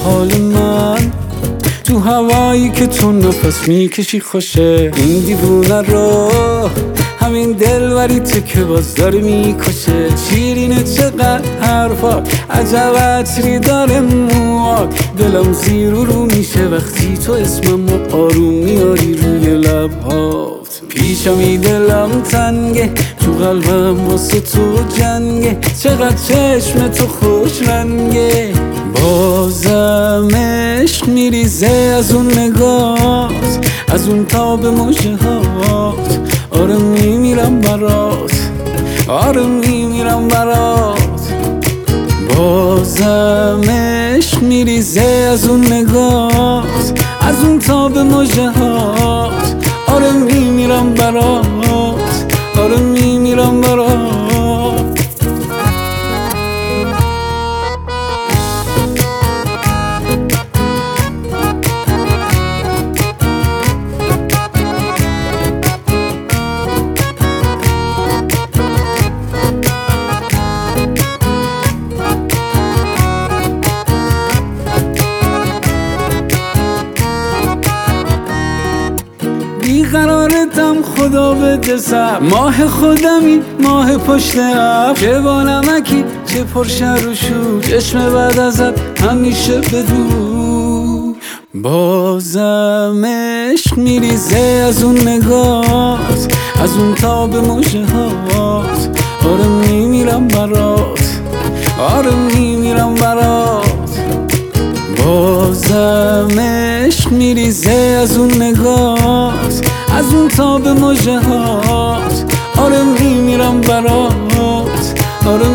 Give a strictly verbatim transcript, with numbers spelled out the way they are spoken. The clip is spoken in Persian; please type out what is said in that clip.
حال من تو هوایی که تو نفس میکشی خوشه. این دیوونه رو همین دلبریته که باز داره میکشه. شیرینه چقدر حرفات، عجب عطری داره موات. دلم زیر و رو میشه وقتی تو اسممو آروم میاری روی لبهات. پیشمی دلم تنگه، تو قلبم واسه تو جنگه. چقدر چشم تو خوش رنگه، بازم عشق میریزه از اون نگات، از اون تاب مژه هات. آره میمیرم برات، آره میمیرم برات. بازم عشق میریزه از اون نگات، از اون تاب مژه هات. آره میمیرم برات، آره میمیرم برات. بیقرارتم خدا بده سر، ماه خودمی ماه پشت ابر. چه با نمکی چه پرشر و شور، چشم بعد ازت همیشه بدور. بازم عشق میریزه از اون نگات، از اون تاب مژه هات. آره میمیرم برات، آره میمیرم برات. بازم عشق میریزه از اون نگات، از اون تاب مژه هات. آره میمیرم برات، آره